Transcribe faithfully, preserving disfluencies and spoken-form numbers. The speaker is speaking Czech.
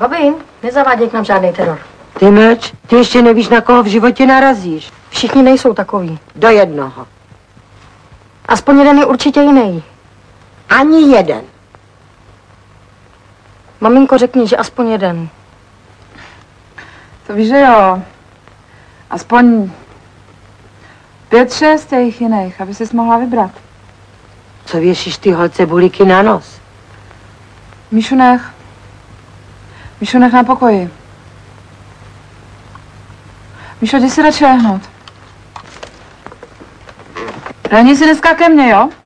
Babi, nezaváděj k nám žádný teror. Ty mlč, ty ještě nevíš, na koho v životě narazíš. Všichni nejsou takový. Do jednoho. Aspoň jeden je určitě jiný. Ani jeden. Maminko, řekni, že aspoň jeden. To víš, že jo. Aspoň pět, šest těch jiných, aby jsi mohla vybrat. Co věšíš ty holce buliky na nos? Míšu nech. Míšu nech na pokoji. Míšo, jdi si radši lehnout. Lehni si dneska ke mně, jo?